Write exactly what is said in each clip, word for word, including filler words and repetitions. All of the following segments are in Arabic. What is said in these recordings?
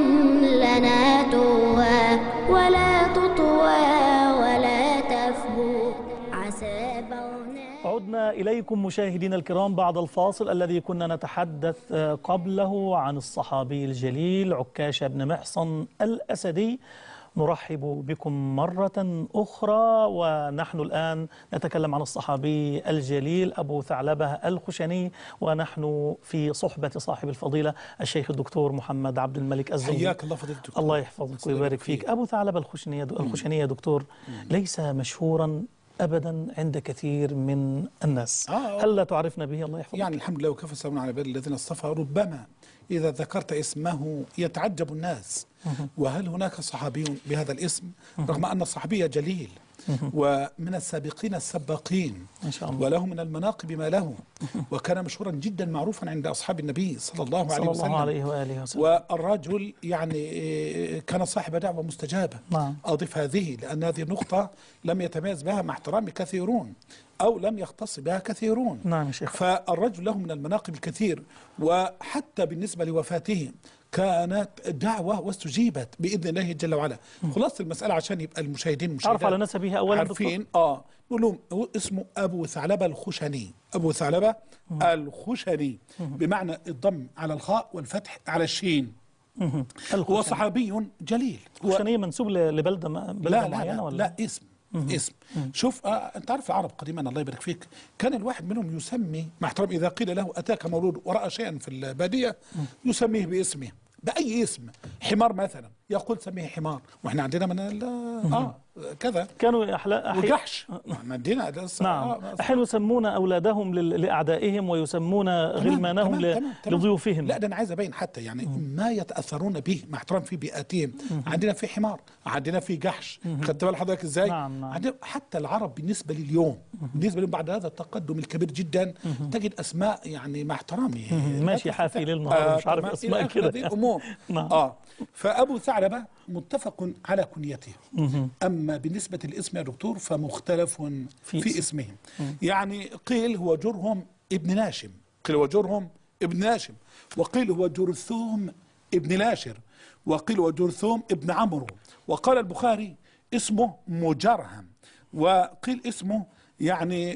لنا توى ولا تطوى ولا تفبو عسى بغنا. عدنا إليكم مشاهدينا الكرام بعد الفاصل الذي كنا نتحدث قبله عن الصحابي الجليل عكاشة بن محصن الأسدي. نرحب بكم مرة أخرى، ونحن الآن نتكلم عن الصحابي الجليل أبو ثعلبة الخشني، ونحن في صحبة صاحب الفضيلة الشيخ الدكتور محمد عبد الملك الزغبي. حياك الله فضيلة الدكتور. الله يحفظك ويبارك فيك. أبو ثعلبة الخشني الخشني يا دكتور ليس مشهورا أبدا عند كثير من الناس. آه هل لا تعرفنا به؟ الله يحفظك. يعني الحمد لله وكفى سلام على عباد الذين اصطفى. ربما إذا ذكرت اسمه يتعجب الناس، وهل هناك صحابي بهذا الاسم؟ رغم أن الصحابي جليل ومن السابقين السباقين إن شاء الله، وله من المناقب ما له، وكان مشهورا جدا معروفا عند أصحاب النبي صلى الله عليه صلى وسلم الله عليه وآله وسلم. والرجل يعني كان صاحب دعوة مستجابة. نعم. أضف هذه لأن هذه النقطة لم يتميز بها مع احترامي كثيرون أو لم يختص بها كثيرون. نعم يا شيخ. فالرجل له من المناقب الكثير، وحتى بالنسبة لوفاته كانت دعوة واستجيبت بإذن الله جل وعلا. خلاص المسألة عشان يبقى المشاهدين المشاهدات عرف على نسبه أولا عارفين. آه نقول لهم هو اسمه أبو ثعلبة الخشني. أبو ثعلبة الخشني بمعنى الضم على الخاء والفتح على الشين. هو صحابي جليل. الخشني منسوب لبلدة بلدة لا معينة لا ولا؟ لا اسم اسم. شوف آه انت عارف العرب قديما الله يبارك فيك كان الواحد منهم يسمي مع احترام اذا قيل له اتاك مولود وراى شيئا في الباديه يسميه باسمه باي اسم. حمار مثلا يقول سميه حمار، واحنا عندنا من اه كذا كانوا أحلا أحي... وجحش عندنا. نعم آه أحيانا يسمون أولادهم لأعدائهم ويسمون غلمانهم تمام تمام تمام لضيوفهم. لا ده أنا عايز أبين حتى يعني ما يتأثرون به مع احترام في بيئاتهم. عندنا في حمار، عندنا في جحش. خدت بال حضرتك إزاي؟ نعم نعم. عندنا حتى العرب بالنسبة لليوم بالنسبة لهم بعد هذا التقدم الكبير جدا تجد أسماء يعني مع احترامي ماشي حافي ليل نهار آه مش عارف أسماء كده هذه الأمور. نعم. آه فأبو ثعلبة متفق على كنيته. أما بالنسبة للاسم يا دكتور فمختلف في, في اسمه. يعني قيل هو جرهم ابن ناشم، قيل هو جرهم ابن ناشم، وقيل هو جرثوم ابن لاشر، وقيل هو جرثوم ابن عمرو، وقال البخاري اسمه مجرهم، وقيل اسمه يعني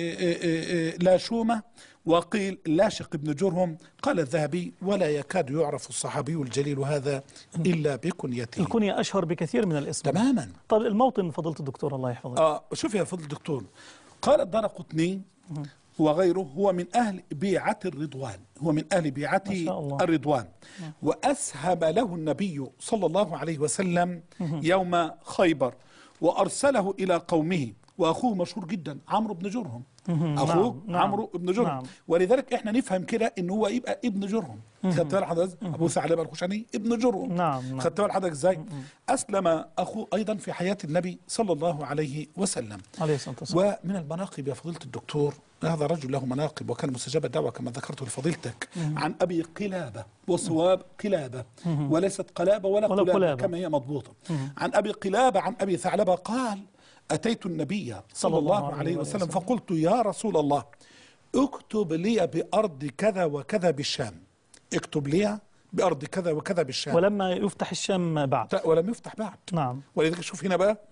لاشومة، وقيل لاشق ابن جرهم. قال الذهبي ولا يكاد يعرف الصحابي الجليل هذا إلا بكنيته. الكنية أشهر بكثير من الاسم تماما. طب الموطن فضيلة الدكتور الله يحفظك. آه شوف يا فضل الدكتور، قال الدارقطني وغيره هو من أهل بيعة الرضوان، هو من أهل بيعة الرضوان، وأسهب له النبي صلى الله عليه وسلم يوم خيبر وأرسله إلى قومه، وأخوه مشهور جدا عمرو بن جرهم. أخوه نعم. عمرو بن جرهم. نعم. ولذلك إحنا نفهم كده إن هو يبقى ابن جرهم. خدت بال حضرتك؟ أبو ثعلبة الخشني ابن جرهم. نعم. خدت بال حضرتك إزاي؟ أسلم أخوه أيضا في حياة النبي صلى الله عليه وسلم. عليه الصلاة والسلام. ومن المناقب يا فضيلة الدكتور هذا رجل له مناقب وكان مستجاب الدعوة كما ذكرت لفضيلتك. عن أبي قلابة، وصواب قلابة وليست قلابة ولا, ولا قلابة, قلابة كما هي مضبوطة. عن أبي قلابة عن أبي ثعلبة قال أتيت النبي صلى الله عليه وسلم فقلت يا رسول الله اكتب لي بأرض كذا وكذا بالشام، اكتب لي بأرض كذا وكذا بالشام. ولما يفتح الشام بعد. ولم يفتح بعد. نعم. ولذلك شوف هنا بقى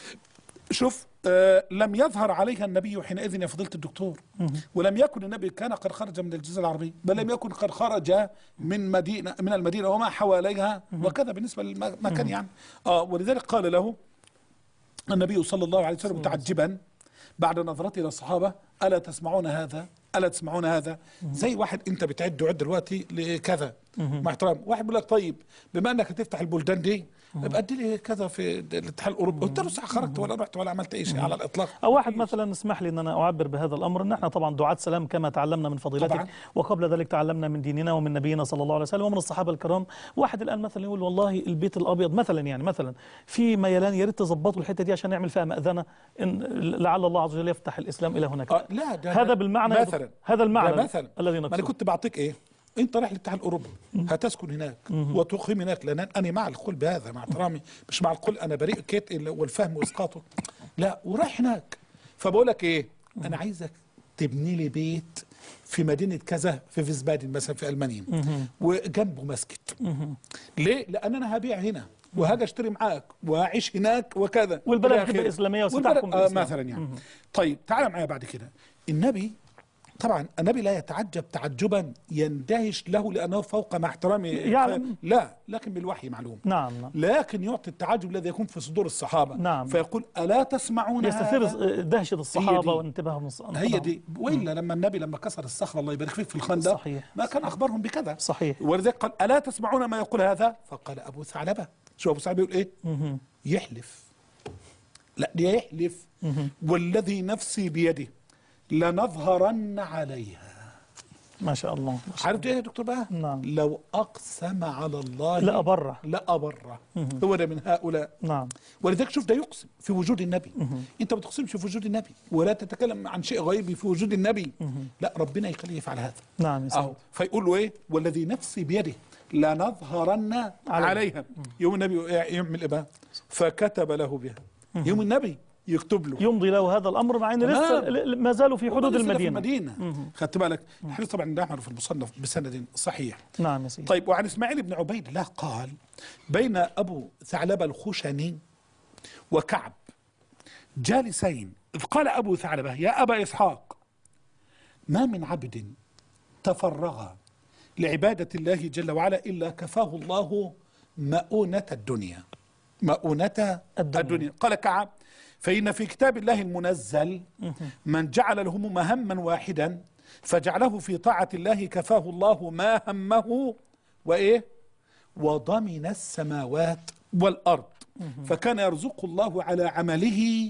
شوف آه لم يظهر عليها النبي حينئذ يا فضيلة الدكتور. ولم يكن النبي كان قد خرج من الجزيرة العربية، بل لم يكن قد خرج من مدينة من المدينة وما حواليها وكذا بالنسبة للمكان يعني. آه ولذلك قال له النبي صلى الله عليه وسلم متعجبا بعد نظرته الى الصحابه ألا تسمعون هذا؟ ألا تسمعون هذا؟ زي واحد أنت بتعد وعد دلوقتي لكذا مع احترام، واحد بيقول لك طيب بما أنك هتفتح البلدان دي ابقى ادي لي كذا في الاتحاد الاوروبي، قلت له صح خرجت ولا رحت ولا عملت اي شيء على الاطلاق. او واحد مثلا اسمح لي ان انا اعبر بهذا الامر ان احنا طبعا دعاة سلام كما تعلمنا من فضيلتك طبعا. وقبل ذلك تعلمنا من ديننا ومن نبينا صلى الله عليه وسلم ومن الصحابه الكرام. واحد الان مثلا يقول والله البيت الابيض مثلا يعني مثلا في ميلان يا ريت تظبطوا الحته دي عشان نعمل فيها مأذنه إن لعل الله عز وجل يفتح الاسلام الى هناك. آه لا ده هذا بالمعنى مثلا هذا المعنى مثلا الذي نقصده. انا كنت بعطيك ايه؟ انت رايح للاتحاد الاوروبي هتسكن هناك وتقيم هناك، لان انا مع القول بهذا مع احترامي، مش مع القول انا بريء كيت والفهم واسقاطه، لا ورايح هناك. فبقول لك ايه؟ انا عايزك تبني لي بيت في مدينة كذا في فيسبادن مثلا في ألمانيا وجنبه مسجد. ليه؟ لأن أنا هبيع هنا وهاجي اشتري معاك وهعيش هناك وكذا والبلد تبقى إسلامية وستحكم آه بالإسلام مثلا يعني. طيب تعال معايا بعد كده. النبي طبعا النبي لا يتعجب تعجبا يندهش له لأنه فوق مع احترامه يعلم. لا، لكن بالوحي معلوم. نعم نعم. لكن يعطي التعجب الذي يكون في صدور الصحابة. نعم. فيقول ألا تسمعون يستثير هذا؟ دهشة الصحابة وانتباههم. هي دي. وإلا لما النبي لما كسر الصخرة الله يبارك فيك في الخندق صحيح. ما كان أخبرهم بكذا. صحيح. ولذلك قال ألا تسمعون ما يقول هذا؟ فقال أبو ثعلبة. شو أبو ثعلبة يقول إيه؟ مه. يحلف. لا دي يحلف. مه. والذي نفسي بيده لنظهرن عليها. ما شاء الله. عارف ايه يا دكتور بقى؟ نعم. لو اقسم على الله لأبره. لأبره. هو ده من هؤلاء. نعم. ولذلك شوف ده يقسم في وجود النبي. مه. انت ما تقسمش في وجود النبي ولا تتكلم عن شيء غيبي في وجود النبي. مه. لا ربنا يخليه يفعل هذا. نعم. أهو فيقول له ايه؟ والذي نفسي بيده لنظهرن عليها, عليها. يوم النبي يعمل ايه بقى؟ فكتب له بها. مه. يوم النبي يكتب له يمضي له هذا الامر مع ان لسه ما زالوا في حدود المدينه. في المدينه. خدت بالك؟ الحديث طبعا نعمل في المصنف بسند صحيح. نعم يا سيدي. طيب وعن اسماعيل بن عبيد الله قال بين ابو ثعلبه الخشني وكعب جالسين اذ قال ابو ثعلبه يا ابا اسحاق ما من عبد تفرغ لعباده الله جل وعلا الا كفاه الله مؤونة الدنيا. مؤونة الدنيا. الدنيا. قال كعب فإن في كتاب الله المنزل من جعل له مهما واحدا فجعله في طاعة الله كفاه الله ما همه وإيه وضمن السماوات والأرض فكان يرزق الله على عمله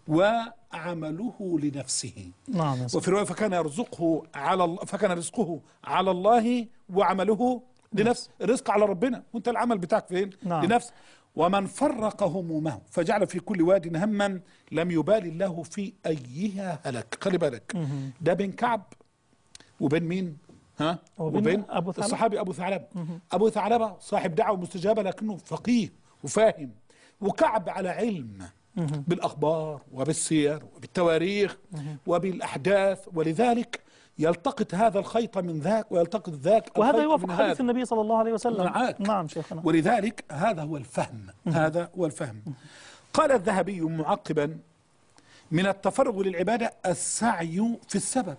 وعمله لنفسه. نعم. وفي رواية فكان يرزقه على الله فكان رزقه على الله وعمله لنفسه. الرزق على ربنا وانت العمل بتاعك فين؟ نعم. لنفسه. ومن فرق همومه فجعل في كل واد هما لم يبال الله في أيها هلك. خلي بالك ده بين كعب وبين مين؟ ها؟ وبين أبو الصحابي أبو ثعلبة. أبو ثعلبة صاحب دعوة مستجابة لكنه فقيه وفاهم. وكعب على علم بالأخبار وبالسير وبالتواريخ وبالأحداث ولذلك يلتقط هذا الخيط من ذاك ويلتقط ذاك وهذا يوافق حديث النبي صلى الله عليه وسلم. معاك. نعم شيخنا. ولذلك هذا هو الفهم. هذا هو الفهم. قال الذهبي معقبا من التفرغ للعبادة السعي في السبب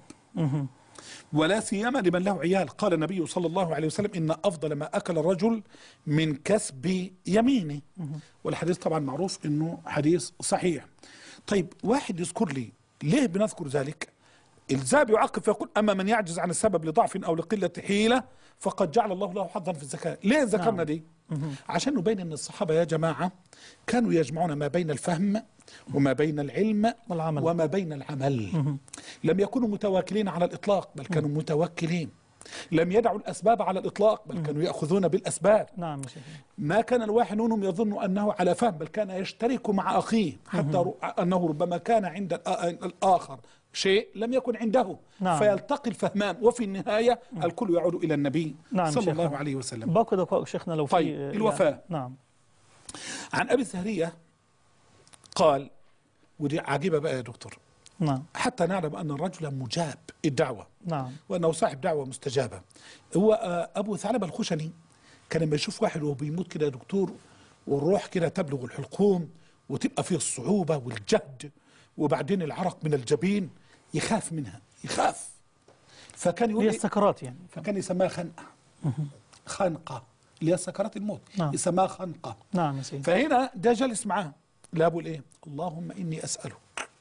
ولا سيما لمن له عيال. قال النبي صلى الله عليه وسلم إن أفضل ما أكل الرجل من كسب يمينه. والحديث طبعا معروف إنه حديث صحيح. طيب واحد يذكر لي ليه بنذكر ذلك؟ الذهب يعقب فيقول أما من يعجز عن السبب لضعف أو لقلة حيلة فقد جعل الله له حظا في الزكاة. ليه ذكرنا نعم. دي؟ عشان نبين أن الصحابة يا جماعة كانوا يجمعون ما بين الفهم وما بين العلم والعمل. وما بين العمل. لم يكونوا متواكلين على الإطلاق بل كانوا متوكلين. لم يدعوا الأسباب على الإطلاق بل كانوا يأخذون بالأسباب. نعم. ما كان الواحد منهم يظن أنه على فهم بل كان يشترك مع أخيه حتى أنه ربما كان عند الآخر شيء لم يكن عنده. نعم. فيلتقي الفهمان وفي النهاية الكل يعود إلى النبي نعم صلى شيخنا. الله عليه وسلم. باقي دقائق شيخنا لو طيب في الوفاة. يعني. نعم. عن أبي الزهرية قال ودي عجيبة بقى يا دكتور. نعم. حتى نعلم أن الرجل مجاب الدعوة. نعم. وأنه صاحب دعوة مستجابة. هو أبو ثعلبة الخشني كان لما يشوف واحد وهو بيموت كده يا دكتور والروح كده تبلغ الحلقوم وتبقى فيه الصعوبة والجهد وبعدين العرق من الجبين يخاف منها يخاف. فكان يقول هي السكرات يعني. فكان يسماها خنقة. خنقة اللي هي سكرات الموت. نعم. يسماها خنقة. نعم يا سيدي. فهنا ده جالس معاه لا بقول ايه اللهم إني أسألك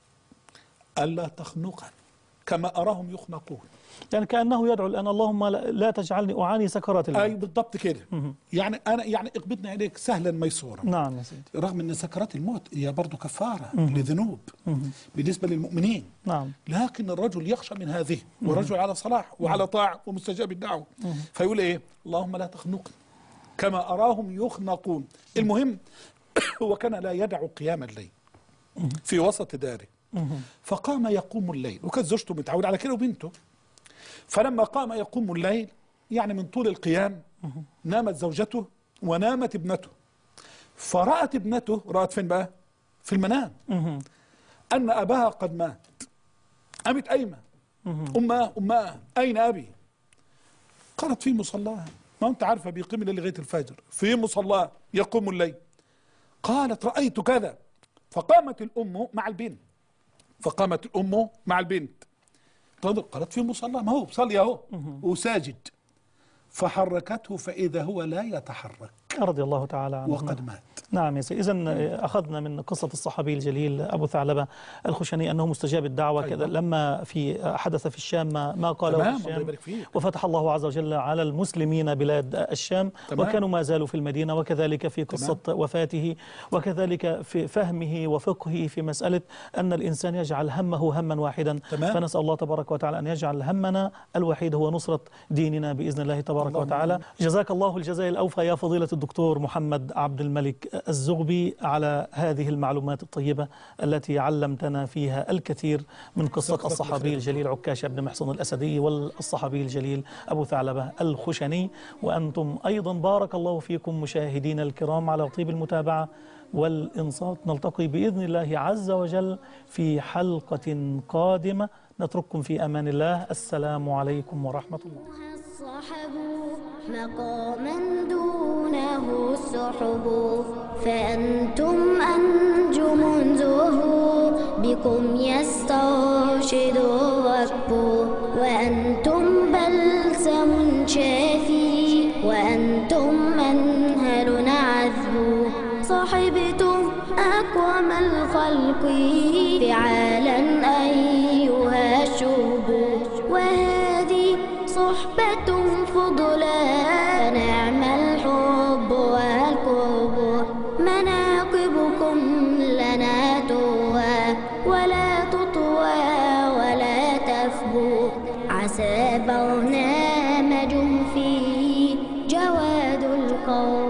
ألا تخنقا كما أراهم يخنقون. يعني كأنه يدعو الآن اللهم لا تجعلني أعاني سكرات الموت. أي بالضبط كده. يعني أنا يعني اقبضنا إليك سهلا ميسورا. نعم يا سيدي. رغم أن سكرات الموت هي برضه كفارة لذنوب بالنسبة للمؤمنين. نعم. لكن الرجل يخشى من هذه والرجل على صلاح وعلى طاعة ومستجاب الدعوة. فيقول إيه اللهم لا تخنقني كما أراهم يخنقون. المهم هو كان لا يدع قيام الليل في وسط داره فقام يقوم الليل وكانت زوجته متعودة على كده وبنته. فلما قام يقوم الليل يعني من طول القيام نامت زوجته ونامت ابنته. فرأت ابنته رأت فين بقى؟ في المنام أن أباها قد مات. قامت قايمة أمه أمه أين أبي؟ قالت في مصلاه. ما أنت عارفة بيقيم الليل لغاية الفجر، في مصلاه يقوم الليل. قالت رأيت كذا. فقامت الأم مع البنت فقامت الأم مع البنت قالت في مصلاه، ما هو بصلي أهو وساجد. فحركته فإذا هو لا يتحرك رضي الله تعالى عنه وقد مات. نعم يا سيدي. إذن أخذنا من قصة الصحابي الجليل أبو ثعلبة الخشني أنه مستجاب الدعوة كذا لما في حدث في الشام ما قاله في الشام وفتح الله عز وجل على المسلمين بلاد الشام تمام. وكانوا ما زالوا في المدينة، وكذلك في قصة تمام. وفاته، وكذلك في فهمه وفقهه في مسألة أن الإنسان يجعل همه هما واحدا تمام. فنسأل الله تبارك وتعالى أن يجعل همنا الوحيد هو نصرة ديننا بإذن الله تبارك الله وتعالى. جزاك الله الجزاء الأوفى يا فضيلة الدكتور محمد عبد الملك الزغبي على هذه المعلومات الطيبة التي علمتنا فيها الكثير من قصة الصحابي الجليل عكاشة بن محصن الأسدي والصحابي الجليل أبو ثعلبة الخشني. وأنتم أيضا بارك الله فيكم مشاهدينا الكرام على طيب المتابعة والإنصات. نلتقي بإذن الله عز وجل في حلقة قادمة. نترككم في أمان الله. السلام عليكم ورحمة الله. مقاما دونه السحب، فأنتم أنجم زهور بكم يسترشد الركب، وأنتم بلسم شافي وأنتم منهل عذب، صحبتم أكرم الخلق فعالا أيها الشهب، وهذه صحبة فضلاء نعم الحب والقرب، مناقبكم لنا تروى ولا تطوى ولا تفبو، عسى برنامج فيه جواد القوم